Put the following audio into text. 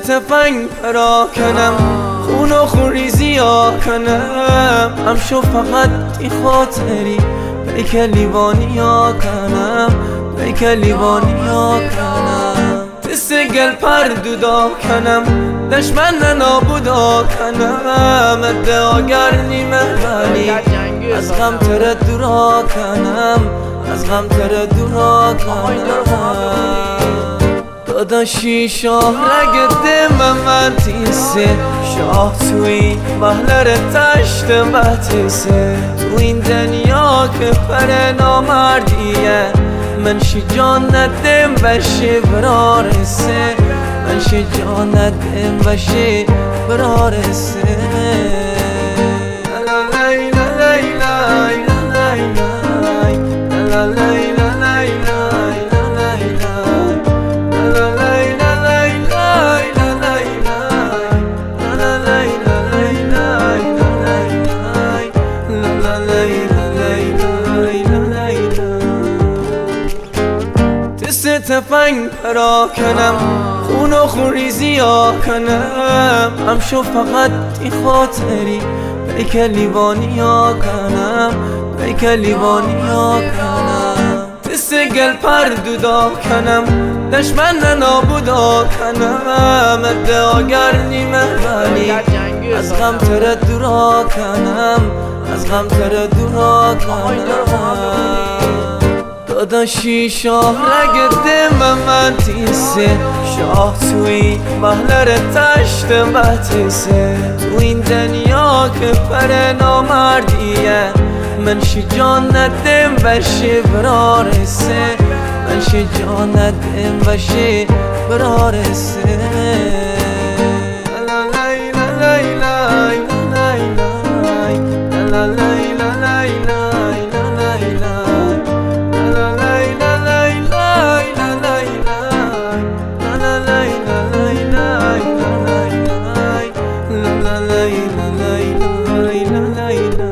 تفنگ پراکنم خون و خونریزی ها کنم هم شو فقط ای خاطری پیک لیوانی ها کنم پیک لیوانی ها کنم دست گل پر دودا کنم دشمن نابودا کنم ادعاگر نیمه ولی از غم تر دورا کنم از غم تر دورا کنم داداشی شاه رگه من تیسه شاه توی محلر تشت بتیسه تو این دنیا که پر نامردیه منشی جان ندم بشه برارسه منشی جان ندم بشه برارسه تفنگ پراکنم خون و خونریزی ها کنم هم شو فقط ای خاطری پیک لیوانی ها کنم پیک لیوانی ها کنم دست گل پر دودا کنم دشمن نابودا کنم ادعاگر نیمه ولی از غم تر دورا کنم از غم تر دورا کنم داداشی شاه رگه من تیسه شاه توی محلر تشت بتیسه تو این دنیا که پر نامردیه منشی جان ندم بشه برارسه منشی جان ندم بشه برارسه la la la la la la la la